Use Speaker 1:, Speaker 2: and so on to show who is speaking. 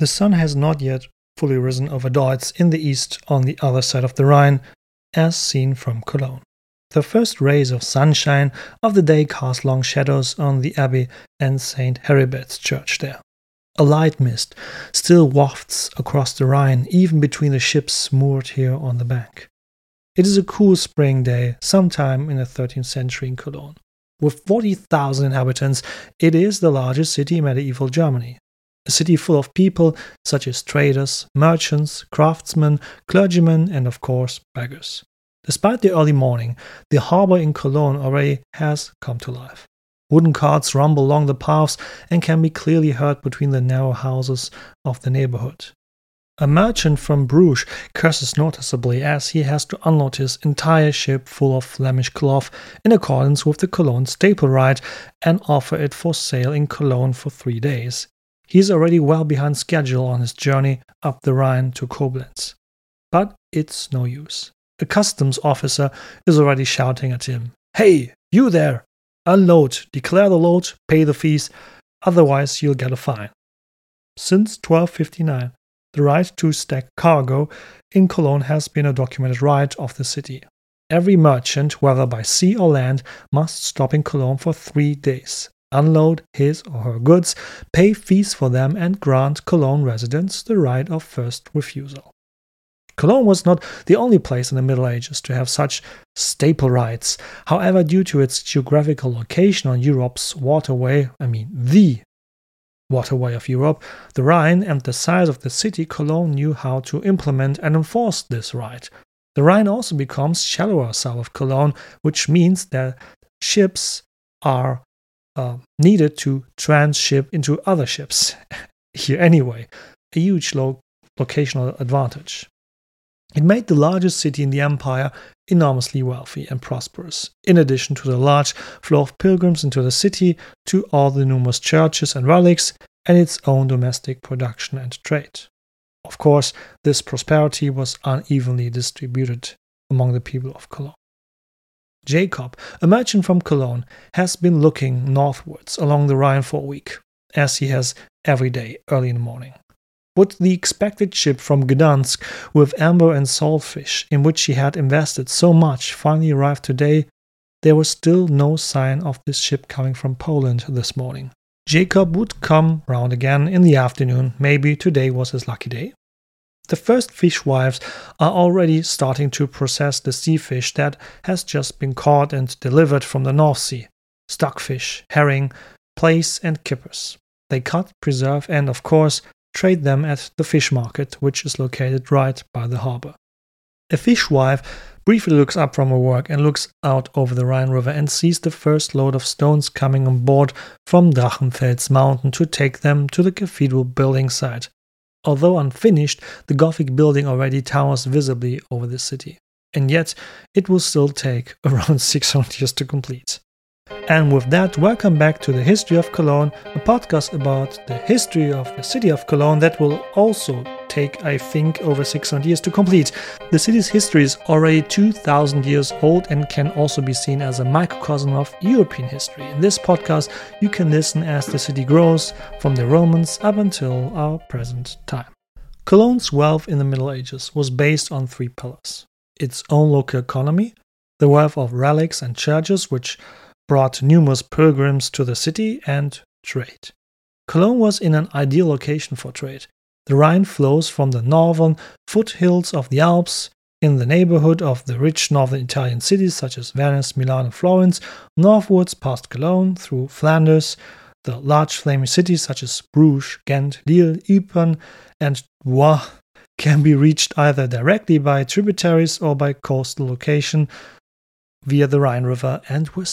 Speaker 1: The sun has not yet fully risen over Deutz in the east on the other side of the Rhine, as seen from Cologne. The first rays of sunshine of the day cast long shadows on the abbey and St. Heribert church there. A light mist still wafts across the Rhine, even between the ships moored here on the bank. It is a cool spring day, sometime in the 13th century in Cologne. With 40,000 inhabitants, it is the largest city in medieval Germany. A city full of people such as traders, merchants, craftsmen, clergymen, and of course, beggars. Despite the early morning, the harbor in Cologne already has come to life. Wooden carts rumble along the paths and can be clearly heard between the narrow houses of the neighborhood. A merchant from Bruges curses noticeably as he has to unload his entire ship full of Flemish cloth in accordance with the Cologne staple right and offer it for sale in Cologne for 3 days. He is already well behind schedule on his journey up the Rhine to Koblenz. But it's no use. A customs officer is already shouting at him, "Hey, you there! Unload, declare the load, pay the fees, otherwise you'll get a fine." Since 1259, the right to stack cargo in Cologne has been a documented right of the city. Every merchant, whether by sea or land, must stop in Cologne for 3 days, unload his or her goods, pay fees for them, and grant Cologne residents the right of first refusal. Cologne was not the only place in the Middle Ages to have such staple rights. However, due to its geographical location on Europe's waterway, the waterway of Europe, the Rhine, and the size of the city, Cologne knew how to implement and enforce this right. The Rhine also becomes shallower south of Cologne, which means that ships are needed to transship into other ships here anyway, a huge locational advantage. It made the largest city in the empire enormously wealthy and prosperous, in addition to the large flow of pilgrims into the city, to all the numerous churches and relics, and its own domestic production and trade. Of course, this prosperity was unevenly distributed among the people of Cologne. Jacob, a merchant from Cologne, has been looking northwards along the Rhine for a week, as he has every day early in the morning. Would the expected ship from Gdansk with amber and saltfish, in which he had invested so much, finally arrive today? There was still no sign of this ship coming from Poland this morning. Jacob would come round again in the afternoon. Maybe today was his lucky day. The first fishwives are already starting to process the sea fish that has just been caught and delivered from the North Sea. Stockfish, herring, plaice and kippers. They cut, preserve and, of course, trade them at the fish market, which is located right by the harbor. A fishwife briefly looks up from her work and looks out over the Rhine River and sees the first load of stones coming on board from Drachenfels mountain to take them to the cathedral building site. Although unfinished, the Gothic building already towers visibly over the city. And yet, it will still take around 600 years to complete. And with that, welcome back to the History of Cologne, a podcast about the history of the city of Cologne that will also take, I think, over 600 years to complete. The city's history is already 2,000 years old and can also be seen as a microcosm of European history. In this podcast, you can listen as the city grows from the Romans up until our present time. Cologne's wealth in the Middle Ages was based on 3 pillars. Its own local economy, the wealth of relics and churches, which brought numerous pilgrims to the city, and trade. Cologne was in an ideal location for trade. The Rhine flows from the northern foothills of the Alps, in the neighborhood of the rich northern Italian cities such as Venice, Milan and Florence, northwards past Cologne, through Flanders, the large Flemish cities such as Bruges, Ghent, Lille, Ypern and Blois can be reached either directly by tributaries or by coastal location via the Rhine River and were